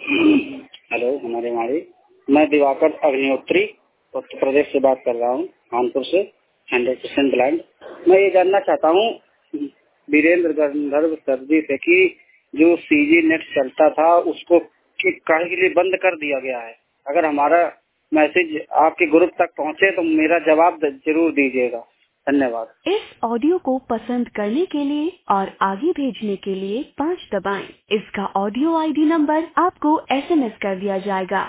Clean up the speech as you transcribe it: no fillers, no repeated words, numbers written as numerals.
Hello हमारे माड़ी। मैं दिवाकर अग्निहोत्री उत्तर प्रदेश से बात कर रहा हूँ, कानपुर से 100% ब्लाइंड। मैं ये जानना चाहता हूँ वीरेंद्र गंधर्व सर जी से कि जो सीजी नेट चलता था उसको काहे के लिए बंद कर दिया गया है। अगर हमारा मैसेज आपके ग्रुप तक पहुँचे तो मेरा जवाब जरूर दीजिएगा। धन्यवाद। इस ऑडियो को पसंद करने के लिए और आगे भेजने के लिए 5 दबाएं। इसका ऑडियो आईडी नंबर आपको SMS कर दिया जाएगा।